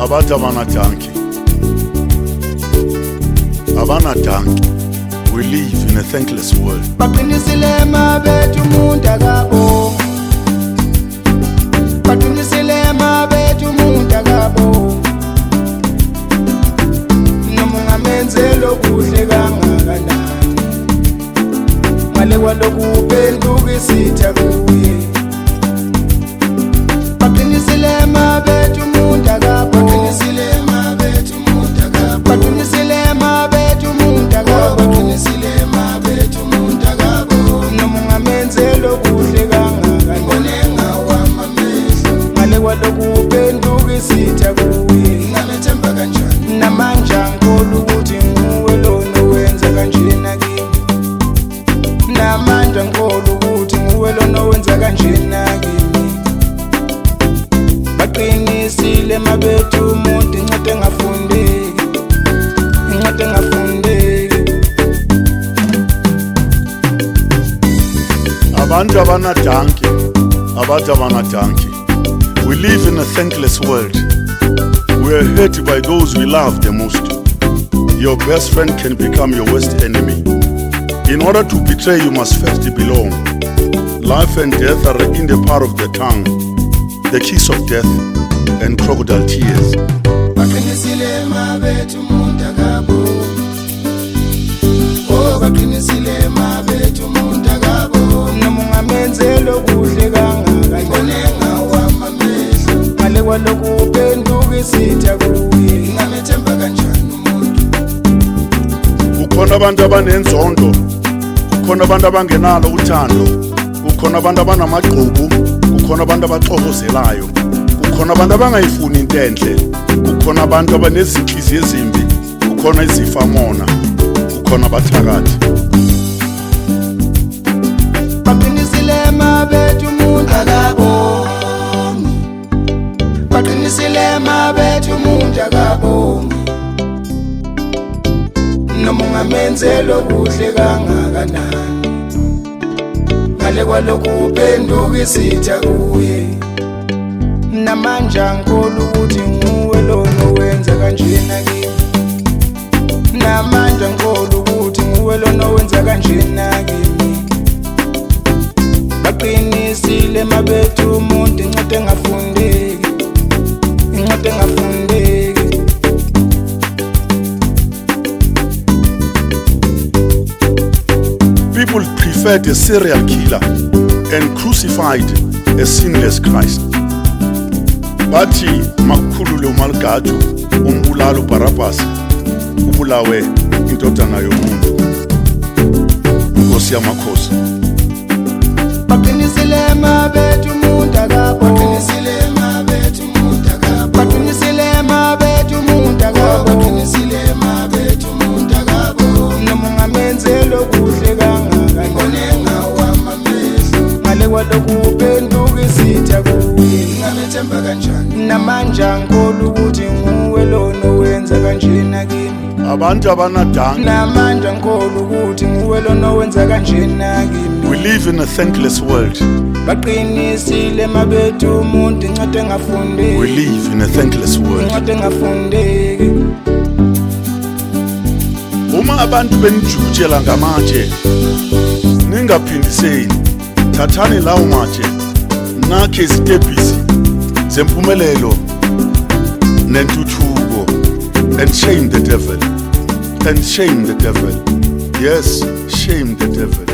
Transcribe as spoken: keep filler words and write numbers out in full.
Abantu abanadanki. Abanadanki. We live in a thankless world. Baqinisile mabethu umuntu akabo. Baqinisile mabethu umuntu akabo. Noma ungamenzela okuhle kangakanani. Ngale kwalokhu uphenduka isitha kuye. Baqinisile mabethu umuntu akabo. Baqinisile mabethu umuntu akabo. Baqinisile mabethu umuntu akabo. Baqinisile mabethu umuntu akabo. Noma ungamenzela okuhle kangakanani. Ngonenga wamamehlo. Ngale kwalokhu uphenduka isitha kuye. Ngingamethemba kanjani? Namanje angikholwa ukuthi nguwe lona owenza kanjena kimi. Namanje angikholwa ukuthi nguwe lona owenza kanjena kimi. Baqinisile mabethu umuntu incwadi engafundeki. Incwadi engafundeki. Abantu abanadanki. Abantu abanadanki. We live in a thankless world. We are hurt by those we love the most. Your best friend can become your worst enemy. In order to betray, you must first belong. Life and death are in the power of the tongue. The kiss of death and crocodile tears. Baqinisile mabethu umuntu akabo. Oh, baqinisile mabethu umuntu akabo. Noma ungamenzela okuhle kangakanani. Ngonenga wamamehlo. Ngale kwalokhu uphenduka isitha kuye. Ngingamethemba kanjani umuntu? Kukhona abantu abanenzondo. Kukhona abantu abangenalo uthando. Kukhona abantu abanamagqubu. Kukhona abantu abaxokozelayo. Kukhona abantu abangayifuni into enhle. Kukhona abantu abanezinhliziyo ezimbi. Kukhona izifamona. Kukhona abathakathi. Baqinisile mabethu umuntu akabo. Baqinisile mabethu umuntu akabo. Noma ungamenzela okuhle kangakanani. Ngale kwalokhu uphenduka isitha kuye. Namanje angikholwa ukuthi nguwe lona owenza kanjena kimi. Namanje angikholwa ukuthi nguwe lona owenza kanjena kimi. Baqinisile mabethu umuntu incwadi engafundeki. Incwadi engafundeki. People preferred a serial killer and crucified a sinless Christ. Bathi makukhulule uMalgaju umbulalo Barabbas ubulawe indodana yomuntu. Nkosi yamakhosi. Baqinisile mabethu umuntu akabo. Baqinisile mabethu umuntu akabo. Baqinisile mabethu umuntu akabo. Baqinisile mabethu umuntu akabo. Noma ungamenzela okuhle kangakanani. Ngonenga wamamehlo. Ngale kwalokhu uphenduka isitha kuye. Ngingamethemba kanjani? Namanje angikholwa ukuthi nguwe lona owenza kanjena kimi. Abantu abanadanki. Namanje angikholwa ukuthi nguwe lona owenza kanjena kimi. We live in a thankless world. Baqinisile mabethu umuntu incwadi engafundeki. We live in a thankless world. Incwadi engafundeki. Uma abantu benijutshela ngamatshe ningaphindiseli. Thathani lawo matshe nakhe izitebhisi zempumelelo nentuthuko and shame the devil. And shame the devil. Yes, shame the devil.